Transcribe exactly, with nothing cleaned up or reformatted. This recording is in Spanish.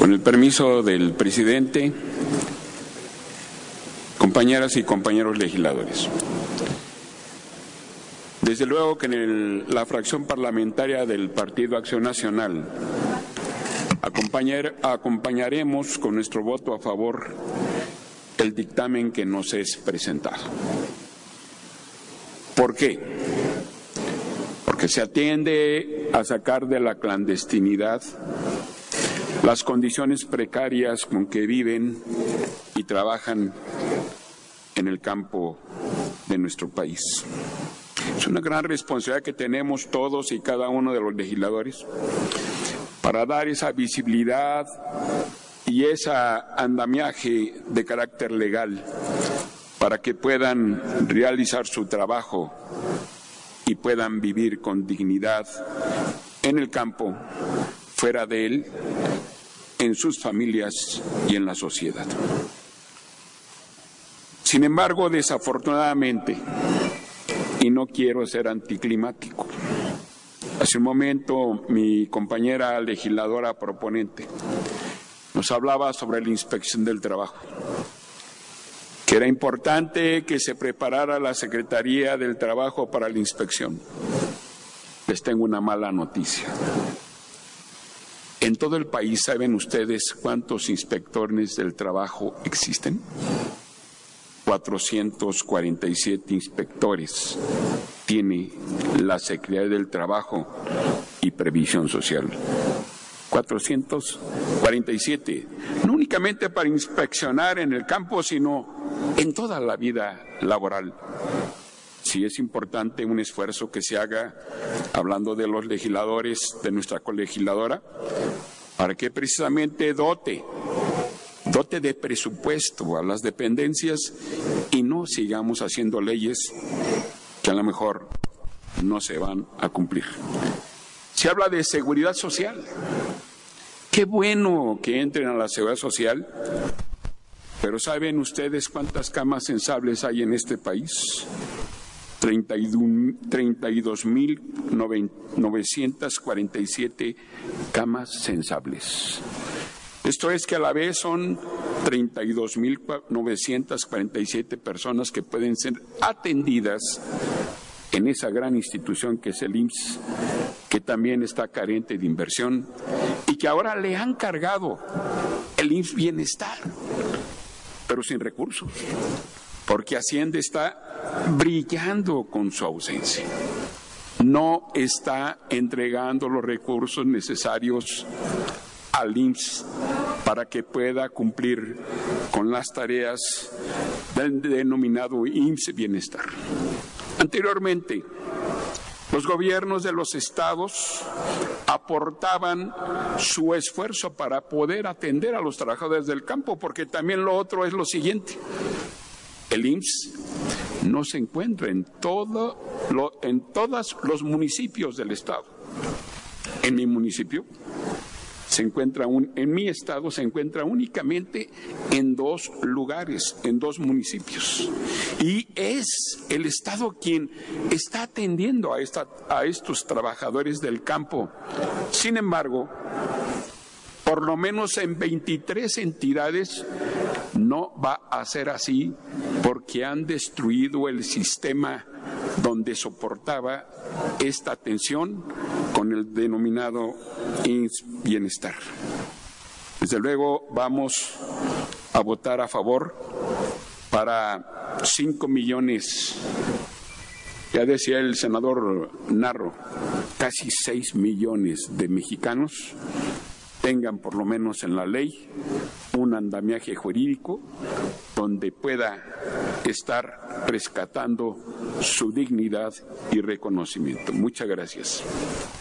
Con el permiso del presidente, compañeras y compañeros legisladores. Desde luego que en el, la fracción parlamentaria del Partido Acción Nacional acompañar, acompañaremos con nuestro voto a favor el dictamen que nos es presentado. ¿Por qué? Porque se atiende a sacar de la clandestinidad las condiciones precarias con que viven y trabajan en el campo de nuestro país. Es una gran responsabilidad que tenemos todos y cada uno de los legisladores para dar esa visibilidad y ese andamiaje de carácter legal para que puedan realizar su trabajo y puedan vivir con dignidad en el campo, fuera de él, en sus familias y en la sociedad. Sin embargo, desafortunadamente, y no quiero ser anticlimático, hace un momento mi compañera legisladora proponente nos hablaba sobre la inspección del trabajo, que era importante que se preparara la Secretaría del Trabajo para la inspección. Les tengo una mala noticia. En todo el país, ¿saben ustedes cuántos inspectores del trabajo existen? cuatrocientos cuarenta y siete inspectores tiene la Secretaría del Trabajo y Previsión Social. cuatrocientos cuarenta y siete, no únicamente para inspeccionar en el campo, sino en toda la vida laboral. Sí es importante un esfuerzo que se haga, hablando de los legisladores, de nuestra colegisladora, para que precisamente dote, dote de presupuesto a las dependencias y no sigamos haciendo leyes que a lo mejor no se van a cumplir. Se habla de seguridad social. Qué bueno que entren a la seguridad social, pero ¿saben ustedes cuántas camas sensables hay en este país? treinta y dos mil novecientas cuarenta y siete camas sensables. Esto es que a la vez son treinta y dos mil novecientas cuarenta y siete personas que pueden ser atendidas en esa gran institución que es el I M S S, que también está carente de inversión y que ahora le han cargado el I M S S Bienestar, pero sin recursos, porque Hacienda está brillando con su ausencia. No está entregando los recursos necesarios al I M S S para que pueda cumplir con las tareas del denominado I M S S Bienestar. Anteriormente, los gobiernos de los estados aportaban su esfuerzo para poder atender a los trabajadores del campo, porque también lo otro es lo siguiente: el I M S S no se encuentra en todo lo, en todos los municipios del estado. En mi municipio se encuentra un, en mi estado se encuentra únicamente en dos lugares, en dos municipios. Y es el estado quien está atendiendo a, esta, a estos trabajadores del campo. Sin embargo, por lo menos en veintitrés entidades no va a ser así, porque han destruido el sistema donde soportaba esta atención con el denominado I M S S Bienestar. Desde luego vamos a votar a favor para cinco millones, ya decía el senador Narro, casi seis millones de mexicanos tengan por lo menos en la ley un andamiaje jurídico donde pueda estar rescatando su dignidad y reconocimiento. Muchas gracias.